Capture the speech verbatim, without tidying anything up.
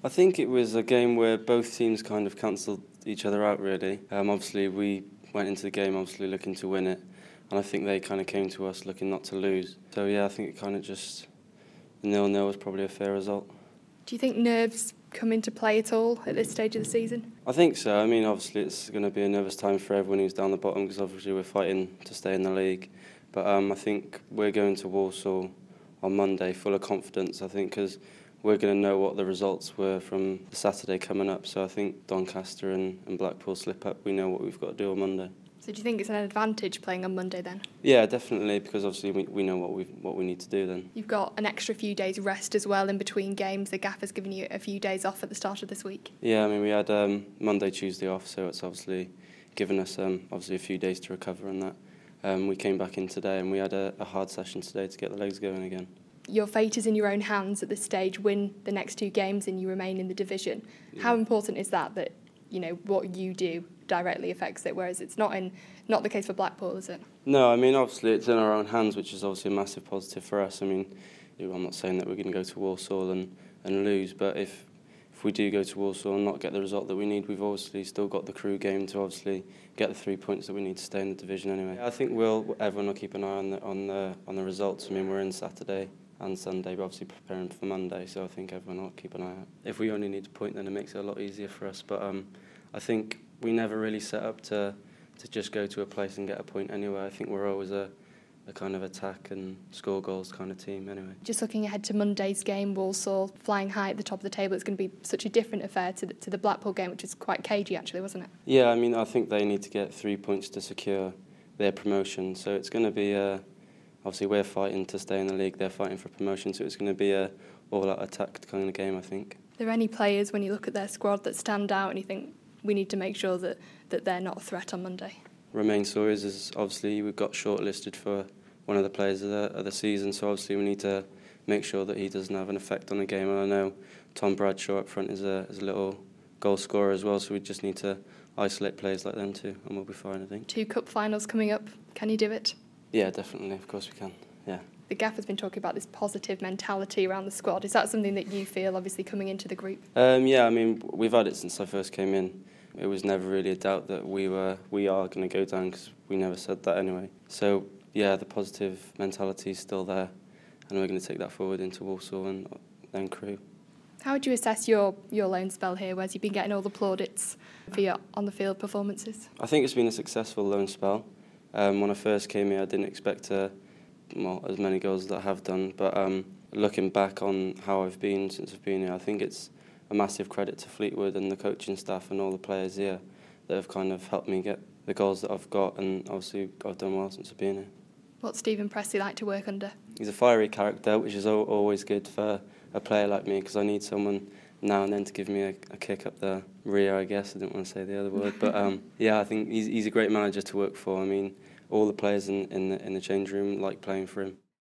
I think it was a game where both teams kind of cancelled each other out, really. Um, obviously, we went into the game obviously looking to win it, and I think they kind of came to us looking not to lose. So yeah, I think it kind of just nil-nil was probably a fair result. Do you think nerves come into play at all at this stage of the season? I think so. I mean, obviously it's going to be a nervous time for everyone who's down the bottom because obviously we're fighting to stay in the league. But um, I think we're going to Walsall on Monday full of confidence, I think, because we're going to know what the results were from the Saturday coming up. So I think Doncaster and, and Blackpool slip up. We know what we've got to do on Monday. So do you think it's an advantage playing on Monday then? Yeah, definitely, because obviously we, we know what we what we need to do then. You've got an extra few days rest as well in between games. The gaffer's given you a few days off at the start of this week. Yeah, I mean we had um, Monday, Tuesday off, so it's obviously given us um, obviously a few days to recover on that. Um, we came back in today and we had a, a hard session today to get the legs going again. Your fate is in your own hands at this stage. Win the next two games and you remain in the division. Yeah. How important is that, that you know what you do directly affects it, whereas it's not in not the case for Blackpool, is it? No, I mean obviously it's in our own hands, which is obviously a massive positive for us. I mean, I'm not saying that we're going to go to Walsall and, and lose, but if if we do go to Walsall and not get the result that we need, we've obviously still got the Crewe game to obviously get the three points that we need to stay in the division anyway. I think we'll everyone will keep an eye on the on the on the results. I mean, we're in Saturday and Sunday, but obviously preparing for Monday, so I think everyone will keep an eye out. If we only need a point, then it makes it a lot easier for us. But um, I think we never really set up to to just go to a place and get a point anyway. I think we're always a, a kind of attack and score goals kind of team anyway. Just looking ahead to Monday's game, Walsall flying high at the top of the table, it's going to be such a different affair to the, to the Blackpool game, which is quite cagey actually, wasn't it? Yeah, I mean, I think they need to get three points to secure their promotion, so it's going to be a, obviously we're fighting to stay in the league, they're fighting for promotion, so it's going to be a all-out attack kind of game, I think. Are there any players, when you look at their squad, that stand out and you think we need to make sure that, that they're not a threat on Monday? Romain Sawyers is obviously, we've got shortlisted for one of the players of the, of the season, so obviously we need to make sure that he doesn't have an effect on the game. And I know Tom Bradshaw up front is a, is a little goal scorer as well, so we just need to isolate players like them too, and we'll be fine, I think. Two cup finals coming up. Can you do it? Yeah, definitely. Of course we can. Yeah. The gaffer's been talking about this positive mentality around the squad. Is that something that you feel, obviously, coming into the group? Um, yeah, I mean, we've had it since I first came in. It was never really a doubt that we were, we are going to go down because we never said that anyway. So, yeah, the positive mentality is still there, and we're going to take that forward into Walsall and then Crewe. How would you assess your, your loan spell here, where you've been getting all the plaudits for your on-the-field performances? I think it's been a successful loan spell. Um, when I first came here, I didn't expect to, well, as many goals as I have done, but um, looking back on how I've been since I've been here, I think it's a massive credit to Fleetwood and the coaching staff and all the players here that have kind of helped me get the goals that I've got, and obviously I've done well since I've been here. What's Stephen Pressley like to work under? He's a fiery character, which is always good for a player like me, because I need someone now and then to give me a, a kick up the rear, I guess. I didn't want to say the other word, but um, yeah, I think he's, he's a great manager to work for. I mean, all the players in, in, the, in the change room like playing for him.